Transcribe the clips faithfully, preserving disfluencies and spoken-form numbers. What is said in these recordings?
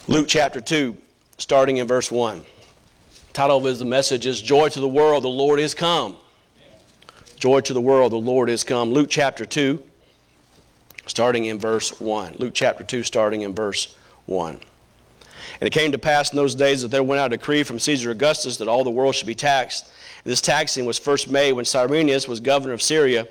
Luke chapter two, starting in verse one. The title of the message is Joy to the World, the Lord is Come. Joy to the world, the Lord is come. Luke chapter two, starting in verse one. Luke chapter two, starting in verse one. And it came to pass in those days that there went out a decree from Caesar Augustus that all the world should be taxed. And this taxing was first made when Cyrenius was governor of Syria.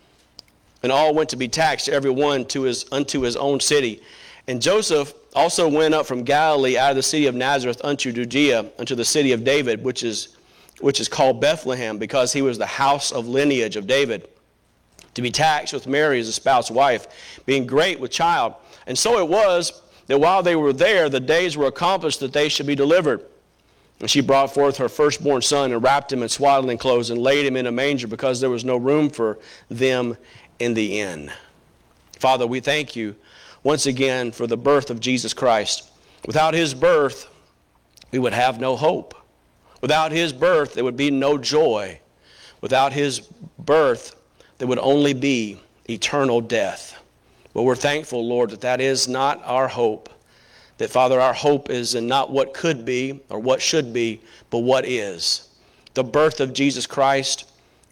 And all went to be taxed, every one to his, unto his own city. And Joseph also went up from Galilee out of the city of Nazareth unto Judea, unto the city of David, which is which is called Bethlehem, because he was the house of lineage of David, to be taxed with Mary his espoused wife, being great with child. And so it was that while they were there, the days were accomplished that they should be delivered. And she brought forth her firstborn son, and wrapped him in swaddling clothes, and laid him in a manger, because there was no room for them in the inn. Father, we thank you once again for the birth of Jesus Christ. Without his birth, we would have no hope. Without his birth, there would be no joy. Without his birth, there would only be eternal death. But we're thankful, Lord, that that is not our hope. That, Father, our hope is in not what could be or what should be, but what is. The birth of Jesus Christ,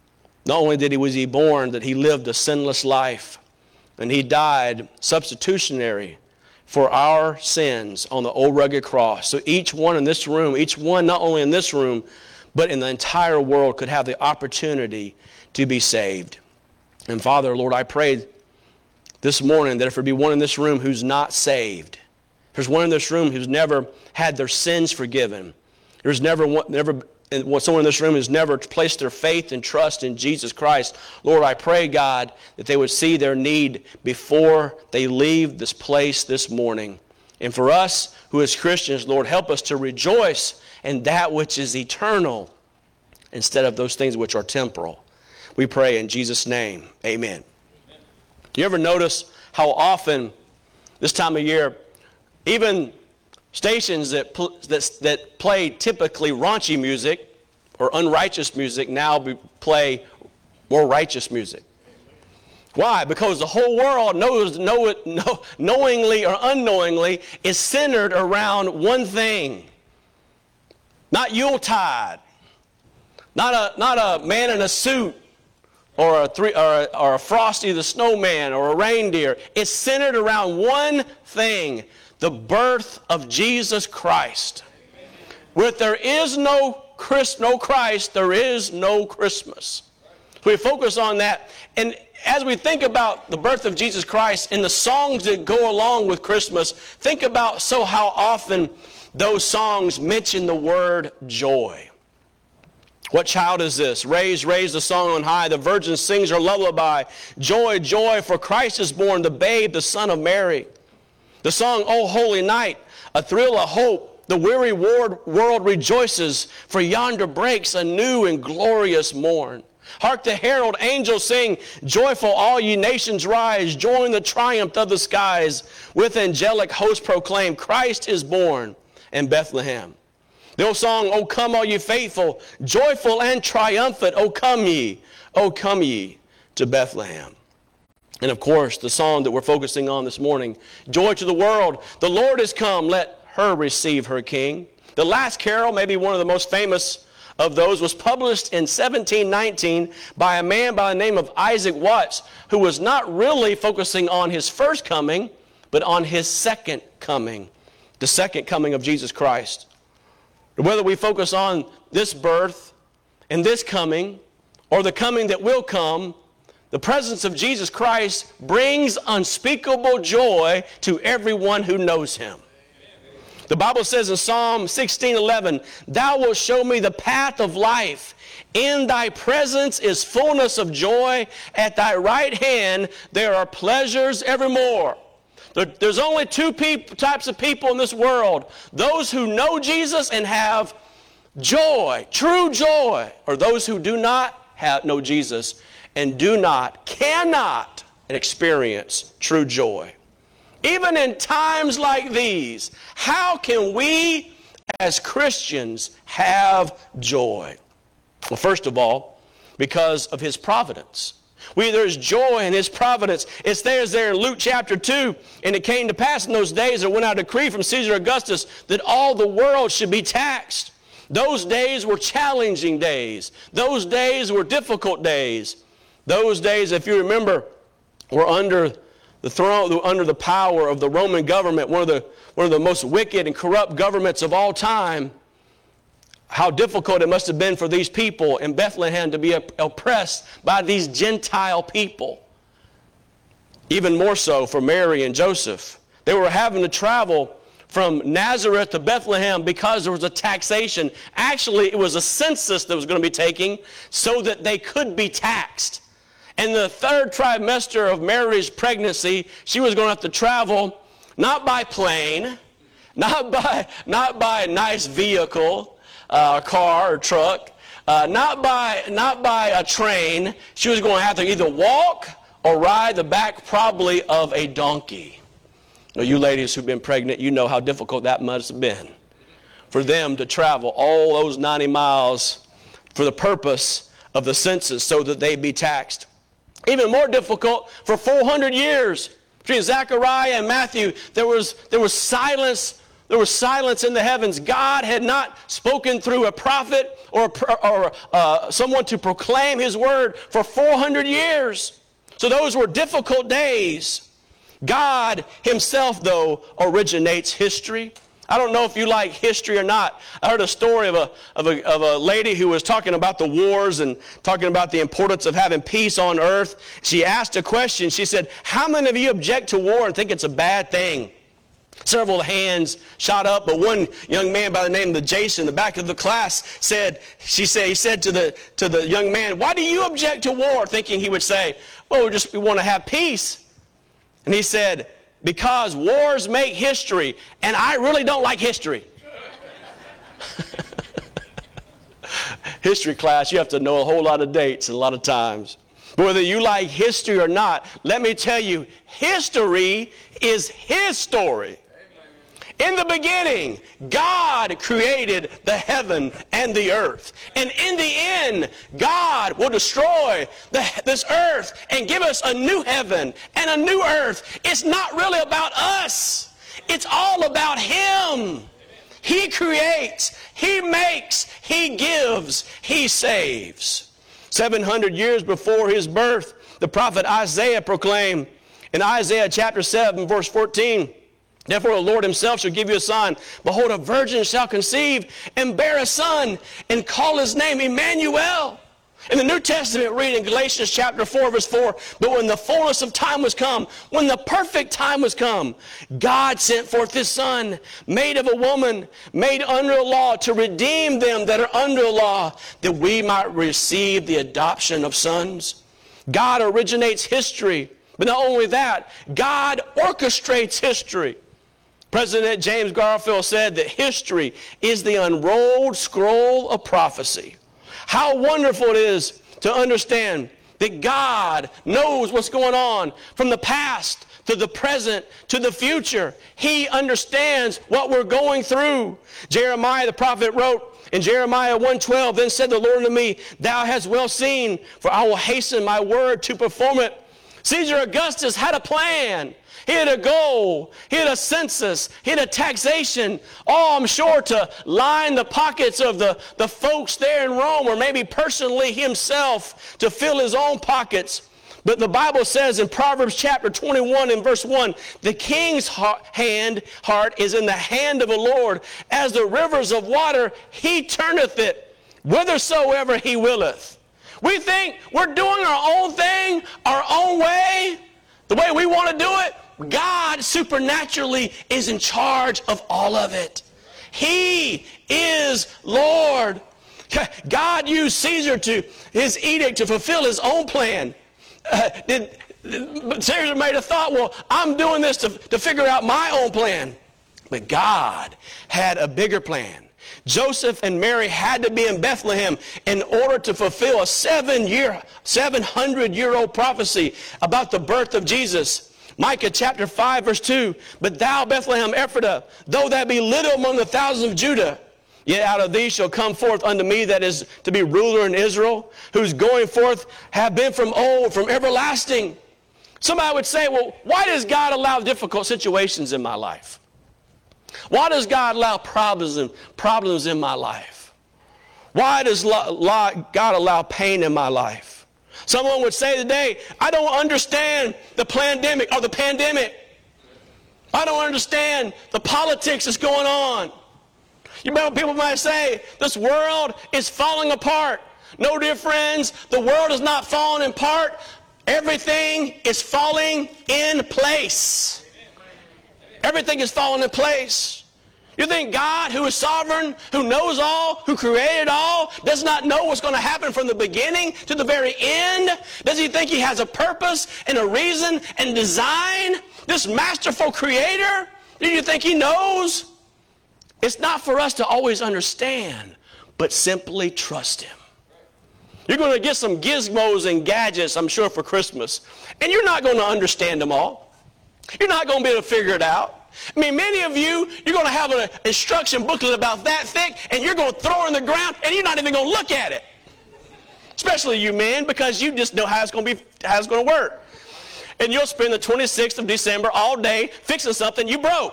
not only did he was he born, that he lived a sinless life. And he died substitutionary for our sins on the old rugged cross. So each one in this room, each one not only in this room, but in the entire world could have the opportunity to be saved. And Father, Lord, I pray this morning that if there be one in this room who's not saved, if there's one in this room who's never had their sins forgiven, there's never one, never someone in this room who's never placed their faith and trust in Jesus Christ, Lord, I pray, God, that they would see their need before they leave this place this morning. And for us who as Christians, Lord, help us to rejoice in that which is eternal instead of those things which are temporal. We pray in Jesus' name, amen. Do you ever notice how often this time of year, even stations that, pl- that, that play typically raunchy music or unrighteous music now be, play more righteous music. Why? Because the whole world knows, know it, know, knowingly or unknowingly, is centered around one thing. Not Yuletide. Not a, not a man in a suit or a, three, or, a, or a Frosty the Snowman or a reindeer. It's centered around one thing. The birth of Jesus Christ. Where there is no Christ, no Christ, there is no Christmas. So we focus on that. And as we think about the birth of Jesus Christ and the songs that go along with Christmas, think about so how often those songs mention the word joy. What child is this? Raise, raise the song on high. The virgin sings her lullaby. Joy, joy, for Christ is born, the babe, the Son of Mary. The song, O Holy Night, a thrill of hope. The weary world rejoices, for yonder breaks a new and glorious morn. Hark the herald angels sing, joyful all ye nations rise, join the triumph of the skies. With angelic hosts proclaim, Christ is born in Bethlehem. The old song, O come all ye faithful, joyful and triumphant, O come ye, O come ye to Bethlehem. And of course, the song that we're focusing on this morning, Joy to the World, the Lord is come, let her receive her King. The last carol, maybe one of the most famous of those, was published in seventeen nineteen by a man by the name of Isaac Watts, who was not really focusing on his first coming, but on his second coming, the second coming of Jesus Christ. Whether we focus on this birth and this coming, or the coming that will come, the presence of Jesus Christ brings unspeakable joy to everyone who knows him. The Bible says in Psalm sixteen eleven, Thou wilt show me the path of life. In thy presence is fullness of joy. At thy right hand there are pleasures evermore. There, there's only two peop- types of people in this world. Those who know Jesus and have joy, true joy, or those who do not have, know Jesus and do not, cannot experience true joy. Even in times like these, how can we as Christians have joy? Well, first of all, because of his providence. We, there's joy in his providence. It says there in Luke chapter two, and it came to pass in those days there went out a decree from Caesar Augustus that all the world should be taxed. Those days were challenging days. Those days were difficult days. Those days, if you remember, were under the throne, under the power of the Roman government, one of the, one of the most wicked and corrupt governments of all time. How difficult it must have been for these people in Bethlehem to be oppressed by these Gentile people. Even more so for Mary and Joseph. They were having to travel from Nazareth to Bethlehem because there was a taxation. Actually, it was a census that was going to be taken so that they could be taxed. And the third trimester of Mary's pregnancy, she was going to have to travel not by plane, not by, not by a nice vehicle, Uh, car or truck, uh, not by not by a train. She was going to have to either walk or ride the back probably of a donkey. Now, you ladies who've been pregnant, you know how difficult that must have been for them to travel all those ninety miles for the purpose of the census so that they'd be taxed. Even more difficult, for four hundred years between Zechariah and Matthew, there was there was silence. There was silence in the heavens. God had not spoken through a prophet or, or uh, someone to proclaim his word for four hundred years. So those were difficult days. God himself, though, originates history. I don't know if you like history or not. I heard a story of a, of a, of a lady who was talking about the wars and talking about the importance of having peace on earth. She asked a question. She said, how many of you object to war and think it's a bad thing? Several hands shot up, but one young man by the name of Jason in the back of the class said, she said, he said to the, to the young man, why do you object to war? Thinking he would say, well, we just we want to have peace. And he said, because wars make history, and I really don't like history. History class, you have to know a whole lot of dates and a lot of times. But whether you like history or not, let me tell you, history is his story. In the beginning, God created the heaven and the earth. And in the end, God will destroy the, this earth and give us a new heaven and a new earth. It's not really about us. It's all about him. He creates, he makes, he gives, he saves. seven hundred years before his birth, the prophet Isaiah proclaimed in Isaiah chapter seven, verse fourteen, therefore the Lord himself shall give you a sign. Behold, a virgin shall conceive and bear a son and call his name Emmanuel. In the New Testament, read in Galatians chapter four, verse four, but when the fullness of time was come, when the perfect time was come, God sent forth his son, made of a woman, made under the law, to redeem them that are under the law, that we might receive the adoption of sons. God originates history, but not only that, God orchestrates history. President James Garfield said that history is the unrolled scroll of prophecy. How wonderful it is to understand that God knows what's going on from the past to the present to the future. He understands what we're going through. Jeremiah the prophet wrote in Jeremiah one twelve, then said the Lord unto me, thou hast well seen, for I will hasten my word to perform it. Caesar Augustus had a plan. He had a goal. He had a census. He had a taxation. Oh, I'm sure to line the pockets of the, the folks there in Rome, or maybe personally himself to fill his own pockets. But the Bible says in Proverbs chapter twenty-one and verse one, the king's heart, hand, heart is in the hand of the Lord. As the rivers of water, he turneth it whithersoever he willeth. We think we're doing our own thing, our own way, the way we want to do it. God supernaturally is in charge of all of it. He is Lord. God used Caesar to his edict to fulfill his own plan. Uh, did, Caesar may have thought, well, I'm doing this to, to figure out my own plan. But God had a bigger plan. Joseph and Mary had to be in Bethlehem in order to fulfill a seven-year, seven hundred year old prophecy about the birth of Jesus. Micah chapter five, verse two, but thou, Bethlehem Ephratah, though that be little among the thousands of Judah, Yet out of these shall come forth unto me that is to be ruler in Israel, whose going forth have been from old, from everlasting. Somebody would say, well, why does God allow difficult situations in my life? Why does God allow problems and problems in my life? Why does God allow pain in my life? Someone would say today, I don't understand the pandemic or the pandemic. I don't understand the politics that's going on. You know, people might say, this world is falling apart. No, dear friends, the world is not falling apart. Everything is falling in place. Everything is falling in place. You think God, who is sovereign, who knows all, who created all, does not know what's going to happen from the beginning to the very end? Does he think he has a purpose and a reason and design? This masterful creator? Do you think he knows? It's not for us to always understand, but simply trust him. You're going to get some gizmos and gadgets, I'm sure, for Christmas. And you're not going to understand them all. You're not going to be able to figure it out. I mean, many of you, you're going to have an instruction booklet about that thick, and you're going to throw it in the ground, and you're not even going to look at it. Especially you men, because you just know how it's going to be, how it's going to work. And you'll spend the twenty-sixth of December all day fixing something you broke.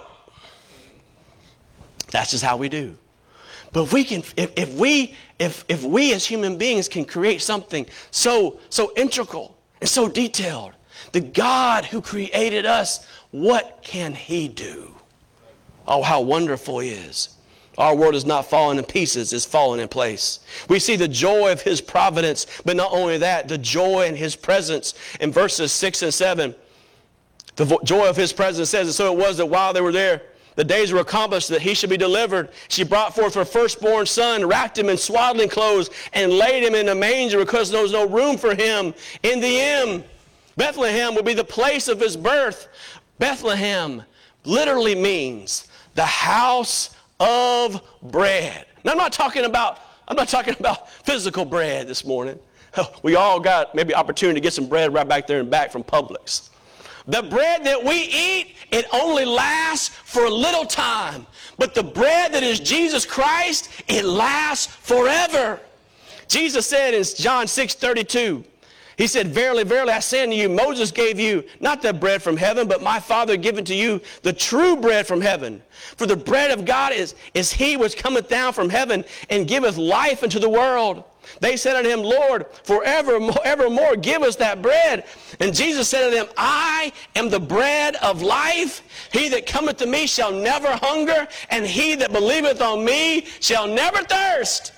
That's just how we do. But if we can, if, if we, if if we as human beings can create something so so integral and so detailed, the God who created us, what can he do? Oh, how wonderful he is. Our world is not falling in pieces, it's falling in place. We see the joy of his providence, but not only that, the joy in his presence. In verses six and seven, the vo- joy of his presence says, and so it was that while they were there, the days were accomplished that he should be delivered. She brought forth her firstborn son, wrapped him in swaddling clothes, and laid him in a manger because there was no room for him in the inn. Bethlehem will be the place of his birth. Bethlehem literally means the house of bread. Now, I'm not talking about, I'm not talking about physical bread this morning. We all got maybe opportunity to get some bread right back there and back from Publix. The bread that we eat, it only lasts for a little time. But the bread that is Jesus Christ, it lasts forever. Jesus said in John six thirty-two, he said, verily, verily, I say unto you, Moses gave you not the bread from heaven, but my Father giveth to you the true bread from heaven. For the bread of God is, is he which cometh down from heaven and giveth life unto the world. They said unto him, Lord, forever evermore give us that bread. And Jesus said unto them, I am the bread of life. He that cometh to me shall never hunger, and he that believeth on me shall never thirst.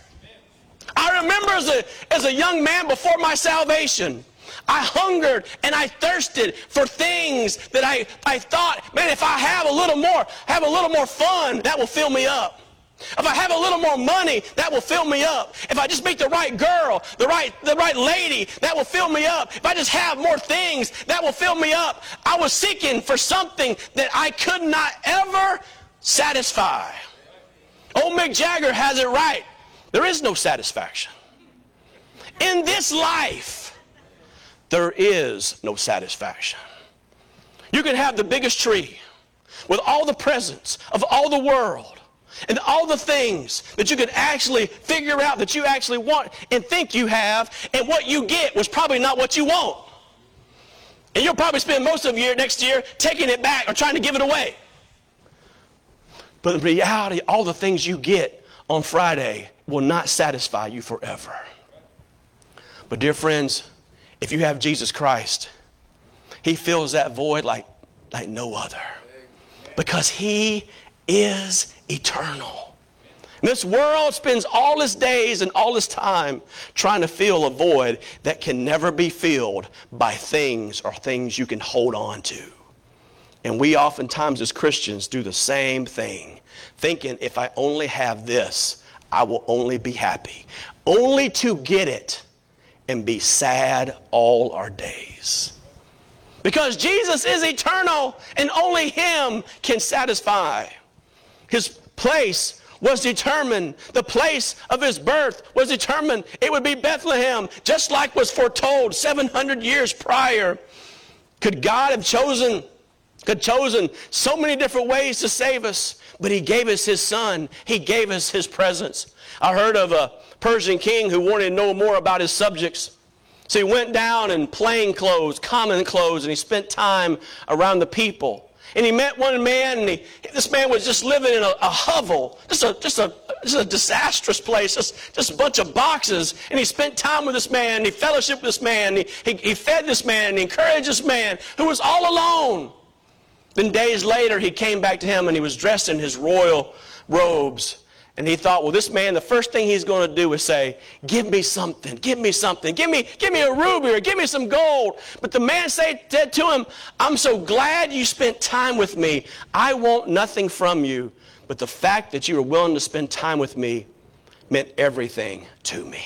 I remember as a, as a young man before my salvation, I hungered and I thirsted for things that I, I thought, man, if I have a little more, have a little more fun, that will fill me up. If I have a little more money, that will fill me up. If I just meet the right girl, the right, the right lady, that will fill me up. If I just have more things, that will fill me up. I was seeking for something that I could not ever satisfy. Old Mick Jagger has it right. There is no satisfaction. In this life, there is no satisfaction. You can have the biggest tree with all the presents of all the world, and all the things that you could actually figure out that you actually want and think you have, and what you get was probably not what you want. And you'll probably spend most of your next year taking it back or trying to give it away. But in reality, all the things you get on Friday will not satisfy you forever. But dear friends, if you have Jesus Christ, he fills that void like, like no other. Because he is eternal. And this world spends all its days and all its time trying to fill a void that can never be filled by things or things you can hold on to. And we oftentimes as Christians do the same thing, thinking if I only have this, I will only be happy. Only to get it and be sad all our days. Because Jesus is eternal and only him can satisfy. His place was determined. The place of his birth was determined. It would be Bethlehem, just like was foretold seven hundred years prior. Could God have chosen, could chosen so many different ways to save us? but he gave us his son. He gave us his presence. I heard of a Persian king who wanted to know more about his subjects. So he went down in plain clothes, common clothes, and he spent time around the people. And he met one man, and he, this man was just living in a, a hovel, just a, just, a, just a disastrous place, just, just a bunch of boxes. And he spent time with this man, and he fellowshiped with this man, and he, he, he fed this man, and he encouraged this man who was all alone. Then days later, he came back to him, and he was dressed in his royal robes. And he thought, well, this man, the first thing he's going to do is say, give me something, give me something, give me, give me a ruby or give me some gold. But the man said, said to him, I'm so glad you spent time with me. I want nothing from you. But the fact that you were willing to spend time with me meant everything to me.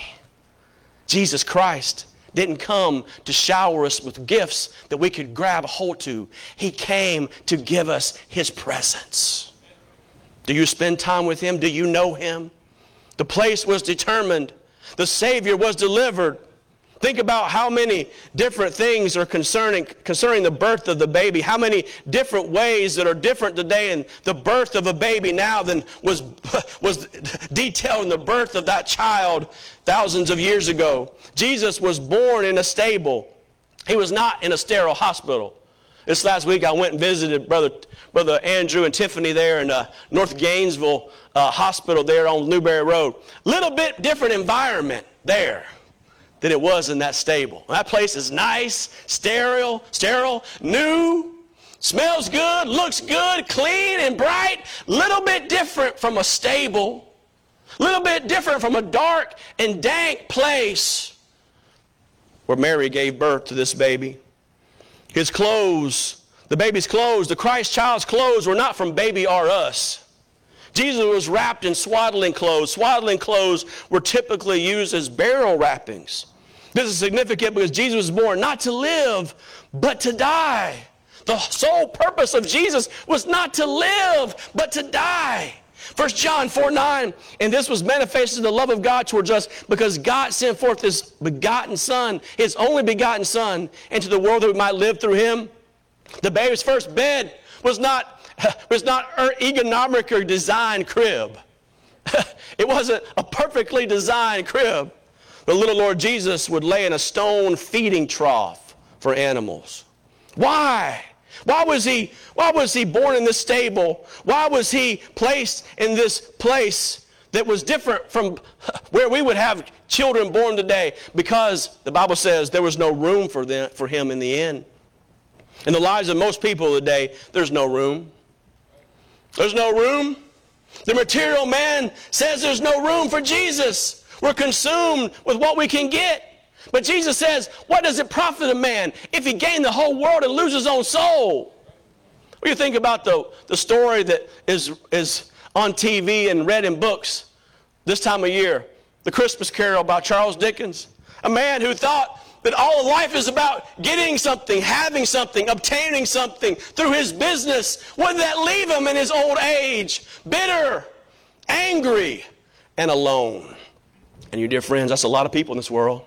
Jesus Christ didn't come to shower us with gifts that we could grab a hold to. He came to give us his presence. Do you spend time with him? Do you know him? The place was determined. The Savior was delivered. Think about how many different things are concerning, concerning the birth of the baby. How many different ways that are different today in the birth of a baby now than was, was detailed in the birth of that child thousands of years ago. Jesus was born in a stable. He was not in a sterile hospital. This last week I went and visited Brother, Brother Andrew and Tiffany there in uh, North Gainesville uh, Hospital there on Newberry Road. Little bit different environment there than it was in that stable. That place is nice, sterile, sterile, new, smells good, looks good, clean and bright. Little bit different from a stable. Little bit different from a dark and dank place where Mary gave birth to this baby. His clothes, the baby's clothes, the Christ child's clothes were not from Baby R Us. Jesus was wrapped in swaddling clothes. Swaddling clothes were typically used as burial wrappings. This is significant because Jesus was born not to live, but to die. The sole purpose of Jesus was not to live, but to die. First John four nine, and this was manifested the love of God towards us because God sent forth his begotten Son, his only begotten Son, into the world that we might live through him. The baby's first bed was not, was not an ergonomic or designed crib. It wasn't a perfectly designed crib. The little Lord Jesus would lay in a stone feeding trough for animals. Why? Why was he, why was he born in this stable? Why was he placed in this place that was different from where we would have children born today? Because the Bible says there was no room for them, for him in the inn. In the lives of most people today, there's no room. There's no room. The material man says there's no room for Jesus. We're consumed with what we can get. But Jesus says, what does it profit a man if he gain the whole world and lose his own soul? What do you think about the, the story that is, is on T V and read in books this time of year? The Christmas Carol by Charles Dickens. A man who thought that all of life is about getting something, having something, obtaining something through his business. What did that leave him in his old age? Bitter, angry, and alone. And you dear friends, that's a lot of people in this world.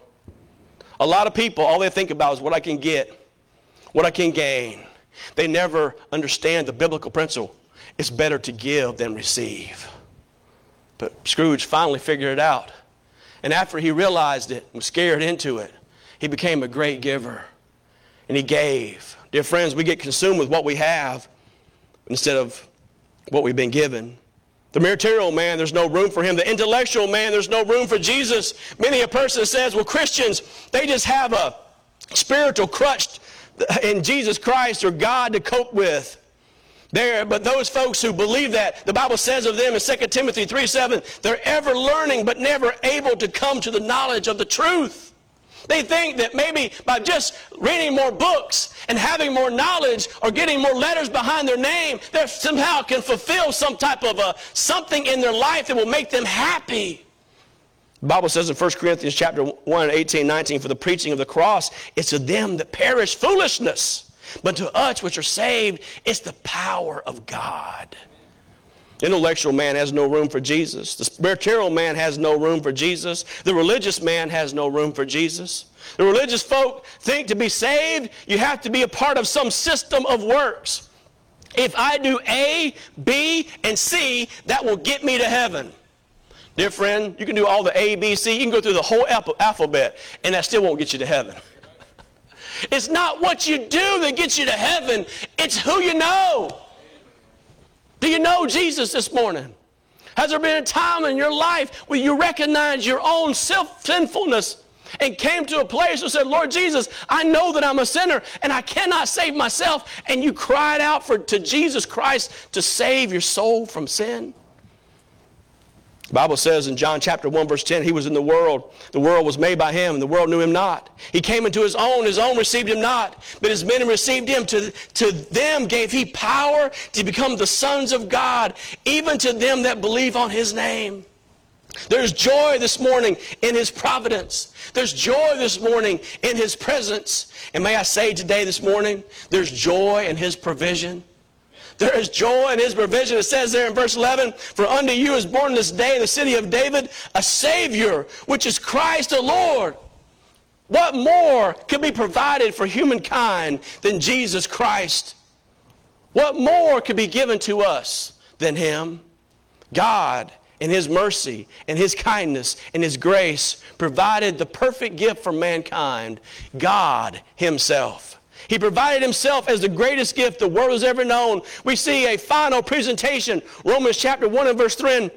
A lot of people, all they think about is what I can get, what I can gain. They never understand the biblical principle. It's better to give than receive. But Scrooge finally figured it out. And after he realized it and was scared into it, he became a great giver. And he gave. Dear friends, we get consumed with what we have instead of what we've been given. The material man, there's no room for him. The intellectual man, there's no room for Jesus. Many a person says, well, Christians, they just have a spiritual crutch in Jesus Christ or God to cope with. There, but those folks who believe that, the Bible says of them in Second Timothy three seven, they're ever learning but never able to come to the knowledge of the truth. They think that maybe by just reading more books and having more knowledge or getting more letters behind their name, they somehow can fulfill some type of a, something in their life that will make them happy. The Bible says in First Corinthians chapter one, eighteen, nineteen, for the preaching of the cross, it's to them that perish foolishness, but to us which are saved, it's the power of God. The intellectual man has no room for Jesus. The material man has no room for Jesus. The religious man has no room for Jesus. The religious folk think to be saved, you have to be a part of some system of works. If I do A, B, and C, that will get me to heaven. Dear friend, you can do all the A, B, C. You can go through the whole alphabet, and that still won't get you to heaven. It's not what you do that gets you to heaven. It's who you know. Do you know Jesus this morning? Has there been a time in your life where you recognize your own self-sinfulness and came to a place and said, Lord Jesus, I know that I'm a sinner and I cannot save myself, and you cried out for to Jesus Christ to save your soul from sin? The Bible says in John chapter one verse ten, he was in the world. The world was made by him, and the world knew him not. He came into his own, his own received him not. But as many received him, to, to them gave he power to become the sons of God, even to them that believe on his name. There's joy this morning in his providence. There's joy this morning in his presence. And may I say today, this morning, there's joy in his provision. There is joy in his provision. It says there in verse eleven, for unto you is born this day in the city of David a Savior, which is Christ the Lord. What more could be provided for humankind than Jesus Christ? What more could be given to us than him? God, in his mercy and his kindness and his grace, provided the perfect gift for mankind, God himself. He provided himself as the greatest gift the world has ever known. We see a final presentation, Romans chapter one and verse three.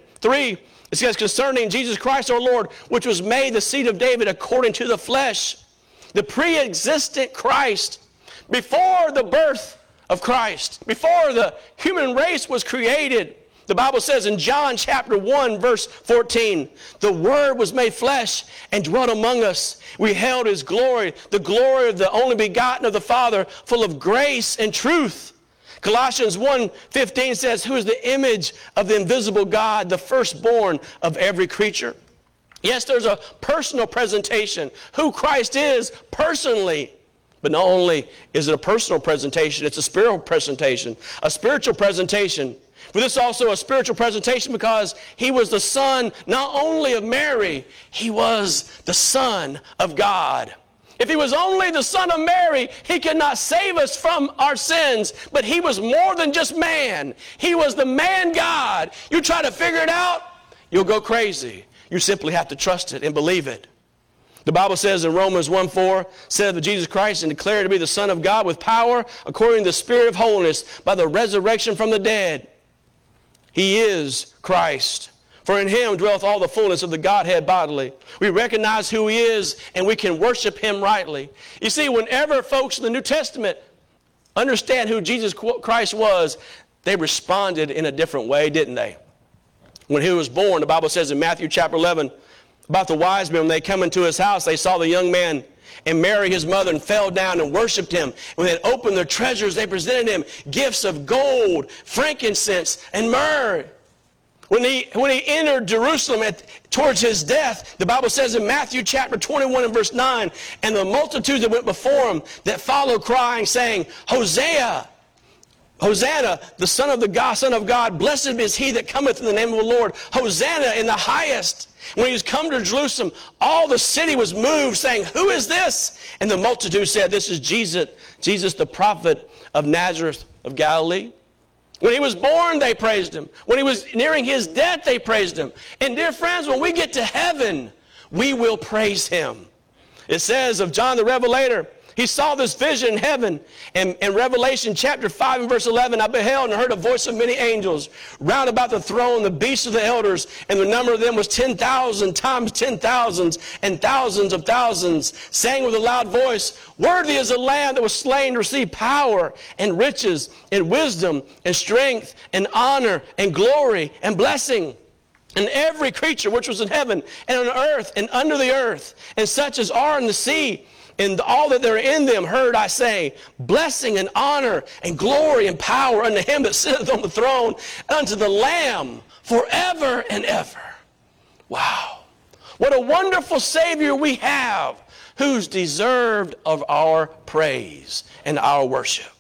It says, concerning Jesus Christ our Lord, which was made the seed of David according to the flesh. The pre-existent Christ, before the birth of Christ, before the human race was created. The Bible says in John chapter one verse fourteen, the Word was made flesh and dwelt among us. We beheld his glory, the glory of the only begotten of the Father, full of grace and truth. Colossians one fifteen says, who is the image of the invisible God, the firstborn of every creature. Yes, there's a personal presentation, who Christ is personally. But not only is it a personal presentation, it's a spiritual presentation. A spiritual presentation. But this is also a spiritual presentation because he was the son not only of Mary, he was the Son of God. If he was only the son of Mary, he could not save us from our sins. But he was more than just man. He was the man God. You try to figure it out, you'll go crazy. You simply have to trust it and believe it. The Bible says in Romans one four, said of Jesus Christ and declared to be the Son of God with power according to the Spirit of holiness by the resurrection from the dead. He is Christ. For in him dwelleth all the fullness of the Godhead bodily. We recognize who he is and we can worship him rightly. You see, whenever folks in the New Testament understand who Jesus Christ was, they responded in a different way, didn't they? When he was born, the Bible says in Matthew chapter eleven, about the wise men, when they come into his house, they saw the young man and Mary, his mother, and fell down and worshiped him. When they had opened their treasures, they presented him gifts of gold, frankincense, and myrrh. When he, when he entered Jerusalem at, towards his death, the Bible says in Matthew chapter twenty-one and verse nine, and the multitudes that went before him that followed crying, saying, Hosea, Hosanna, the Son of the God, Son of God, blessed is he that cometh in the name of the Lord. Hosanna in the highest. When he was come to Jerusalem, all the city was moved, saying, who is this? And the multitude said, this is Jesus, Jesus the prophet of Nazareth of Galilee. When he was born, they praised him. When he was nearing his death, they praised him. And dear friends, when we get to heaven, we will praise him. It says of John the Revelator, he saw this vision in heaven. And in Revelation chapter five and verse eleven, I beheld and heard a voice of many angels round about the throne, the beasts of the elders, and the number of them was ten thousand times ten thousands and thousands of thousands, saying with a loud voice, worthy is the Lamb that was slain to receive power and riches and wisdom and strength and honor and glory and blessing. And every creature which was in heaven and on earth and under the earth, and such as are in the sea, and all that are in them, heard I say, blessing and honor and glory and power unto him that sitteth on the throne, and unto the Lamb forever and ever. Wow. What a wonderful Savior we have, who's deserved of our praise and our worship.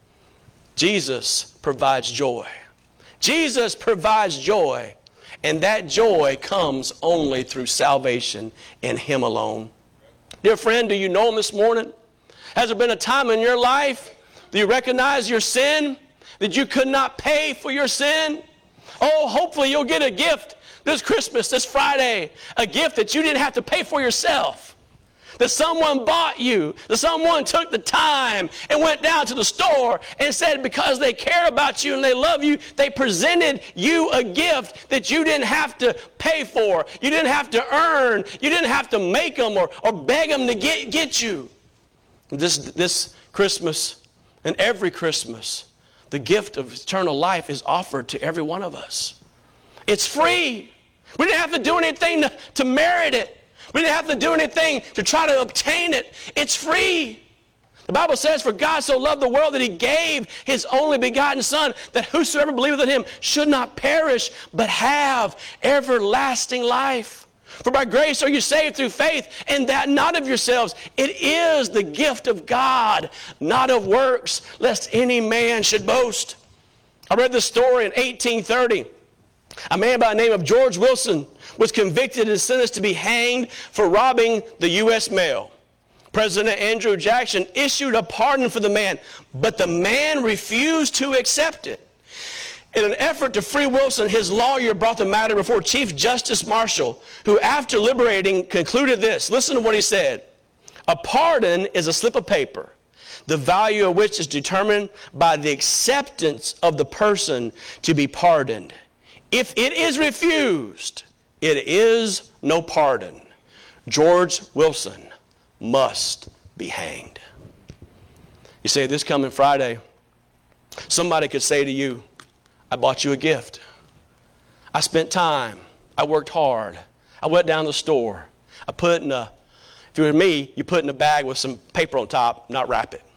Jesus provides joy. Jesus provides joy, and that joy comes only through salvation in him alone. Dear friend, do you know him this morning? Has there been a time in your life that you recognize your sin? that you could not pay for your sin? Oh, hopefully you'll get a gift this Christmas, this Friday, a gift that you didn't have to pay for yourself. That someone bought you, that someone took the time and went down to the store and said because they care about you and they love you, they presented you a gift that you didn't have to pay for. You didn't have to earn. You didn't have to make them or, or beg them to get, get you. This, this Christmas and every Christmas, the gift of eternal life is offered to every one of us. It's free. We didn't have to do anything to, to merit it. We didn't have to do anything to try to obtain it. It's free. The Bible says, for God so loved the world that he gave his only begotten Son, that whosoever believeth in him should not perish, but have everlasting life. For by grace are you saved through faith, and that not of yourselves. It is the gift of God, not of works, lest any man should boast. I read this story in eighteen thirty. A man by the name of George Wilson was convicted and sentenced to be hanged for robbing the U S mail. President Andrew Jackson issued a pardon for the man, but the man refused to accept it. In an effort to free Wilson, his lawyer brought the matter before Chief Justice Marshall, who after deliberating concluded this. Listen to what he said. A pardon is a slip of paper, the value of which is determined by the acceptance of the person to be pardoned. If it is refused, it is no pardon. George Wilson must be hanged. You say, this coming Friday, somebody could say to you, I bought you a gift. I spent time. I worked hard. I went down to the store. I put it in a, if it were me, you put it in a bag with some paper on top, not wrap it.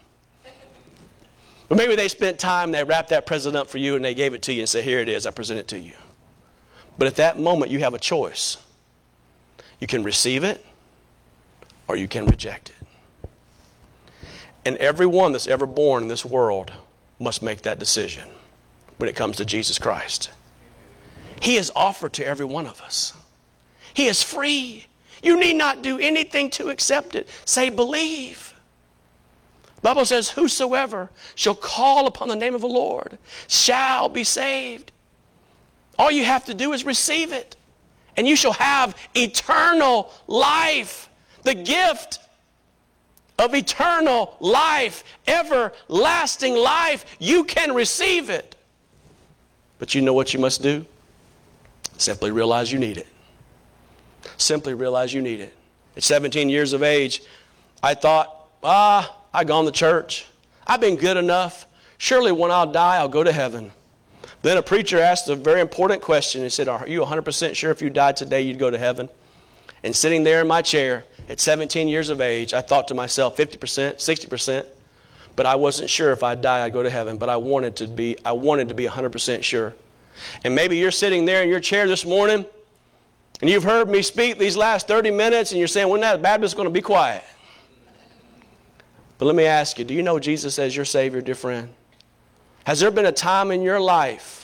But maybe they spent time, they wrapped that present up for you, and they gave it to you and said, here it is, I present it to you. But at that moment, you have a choice. You can receive it, or you can reject it. And everyone that's ever born in this world must make that decision when it comes to Jesus Christ. He is offered to every one of us. He is free. You need not do anything to accept it. Say, believe. The Bible says, whosoever shall call upon the name of the Lord shall be saved. All you have to do is receive it, and you shall have eternal life. The gift of eternal life, everlasting life, you can receive it. But you know what you must do? Simply realize you need it. Simply realize you need it. At seventeen years of age, I thought, ah, I've gone to church. I've been good enough. Surely when I'll die, I'll go to heaven. Then a preacher asked a very important question. He said, are you one hundred percent sure if you died today you'd go to heaven? And sitting there in my chair at seventeen years of age, I thought to myself, fifty percent, sixty percent. But I wasn't sure if I'd die, I'd go to heaven. But I wanted to be, I wanted to be one hundred percent sure. And maybe you're sitting there in your chair this morning, and you've heard me speak these last thirty minutes, and you're saying, when that Baptist is going to be quiet? But let me ask you, do you know Jesus as your Savior, dear friend? Has there been a time in your life,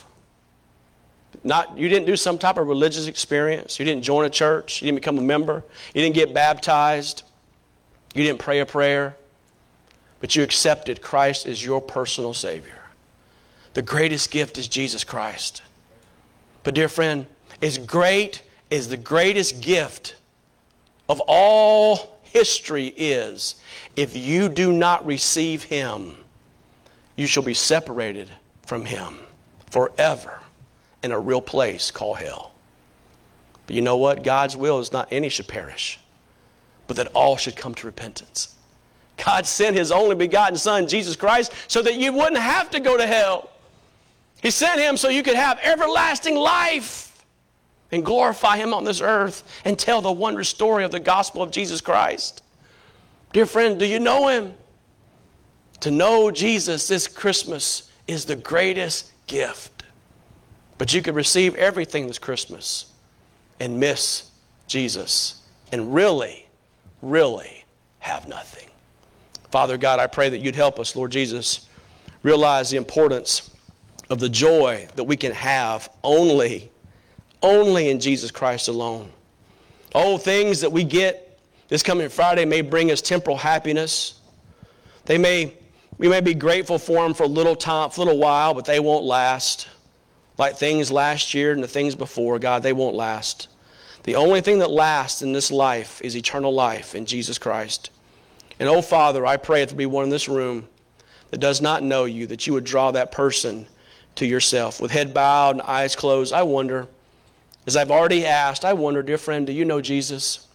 not you didn't do some type of religious experience, you didn't join a church, you didn't become a member, you didn't get baptized, you didn't pray a prayer, but you accepted Christ as your personal Savior? The greatest gift is Jesus Christ. But dear friend, as great as the greatest gift of all history is, if you do not receive Him, you shall be separated from Him forever in a real place called hell. But you know what? God's will is not any should perish, but that all should come to repentance. God sent His only begotten Son, Jesus Christ, so that you wouldn't have to go to hell. He sent Him so you could have everlasting life and glorify Him on this earth and tell the wondrous story of the gospel of Jesus Christ. Dear friend, do you know Him? To know Jesus this Christmas is the greatest gift. But you could receive everything this Christmas and miss Jesus and really, really have nothing. Father God, I pray that you'd help us, Lord Jesus, realize the importance of the joy that we can have only, only in Jesus Christ alone. Oh, things that we get this coming Friday may bring us temporal happiness. They may We may be grateful for them for a little time, for a little while, but they won't last. Like things last year and the things before, God, they won't last. The only thing that lasts in this life is eternal life in Jesus Christ. And oh, Father, I pray if there be one in this room that does not know you, that you would draw that person to yourself. With head bowed and eyes closed, I wonder, as I've already asked, I wonder, dear friend, do you know Jesus?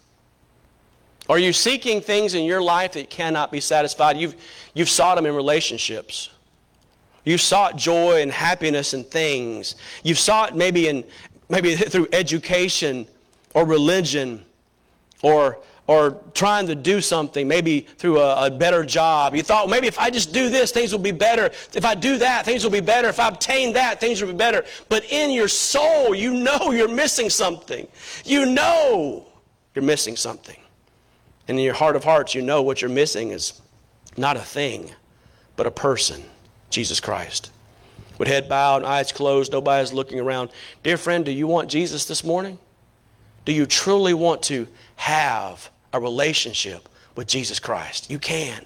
Are you seeking things in your life that cannot be satisfied? You've, you've sought them in relationships. You've sought joy and happiness in things. You've sought maybe in maybe through education or religion or or trying to do something, maybe through a, a better job. You thought, maybe if I just do this, things will be better. If I do that, things will be better. If I obtain that, things will be better. But in your soul, you know you're missing something. You know you're missing something. And in your heart of hearts, you know what you're missing is not a thing, but a person. Jesus Christ. With head bowed and eyes closed, nobody's looking around. Dear friend, do you want Jesus this morning? Do you truly want to have a relationship with Jesus Christ? You can.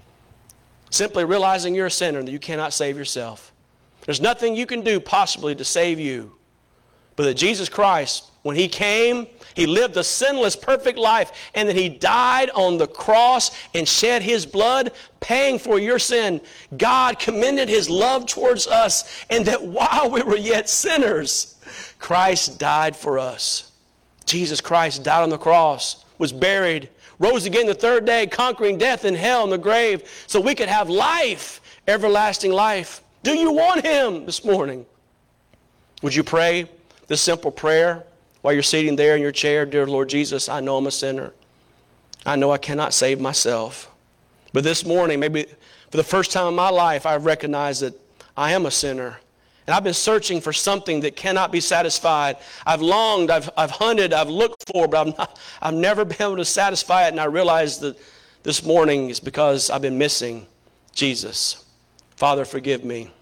Simply realizing you're a sinner and that you cannot save yourself. There's nothing you can do possibly to save you, but that Jesus Christ, when He came, He lived a sinless, perfect life, and that He died on the cross and shed His blood, paying for your sin. God commended His love towards us, and that while we were yet sinners, Christ died for us. Jesus Christ died on the cross, was buried, rose again the third day, conquering death and hell and the grave, so we could have life, everlasting life. Do you want Him this morning? Would you pray this simple prayer while you're sitting there in your chair? Dear Lord Jesus, I know I'm a sinner. I know I cannot save myself. But this morning, maybe for the first time in my life, I recognize that I am a sinner. And I've been searching for something that cannot be satisfied. I've longed, I've, I've hunted, I've looked for, but I've, not, I've never been able to satisfy it. And I realized that this morning is because I've been missing Jesus. Father, forgive me.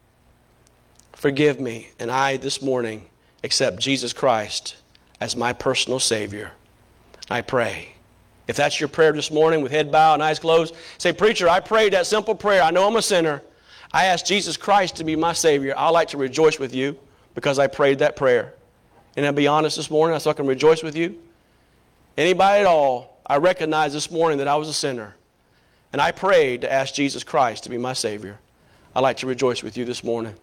Forgive me. And I, this morning, accept Jesus Christ as my personal Savior. I pray. If that's your prayer this morning with head bowed and eyes closed, say, preacher, I prayed that simple prayer. I know I'm a sinner. I asked Jesus Christ to be my Savior. I'd like to rejoice with you because I prayed that prayer. And I'll be honest this morning, so I can rejoice with you. Anybody at all, I recognize this morning that I was a sinner. And I prayed to ask Jesus Christ to be my Savior. I'd like to rejoice with you this morning.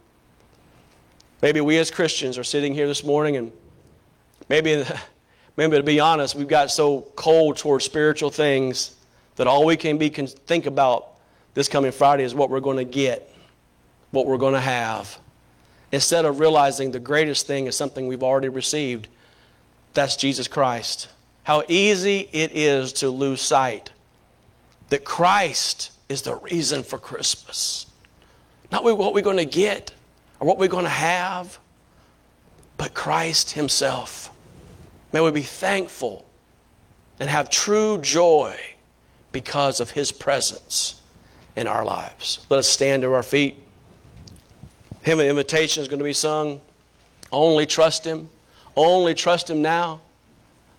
Maybe we as Christians are sitting here this morning and maybe, maybe to be honest, we've got so cold towards spiritual things that all we can be can think about this coming Friday is what we're going to get, what we're going to have. Instead of realizing the greatest thing is something we've already received. That's Jesus Christ. How easy it is to lose sight that Christ is the reason for Christmas. Not what we're going to get or what we're going to have, but Christ Himself. May we be thankful and have true joy because of His presence in our lives. Let us stand to our feet. Hymn of invitation is going to be sung. Only trust Him. Only trust Him now.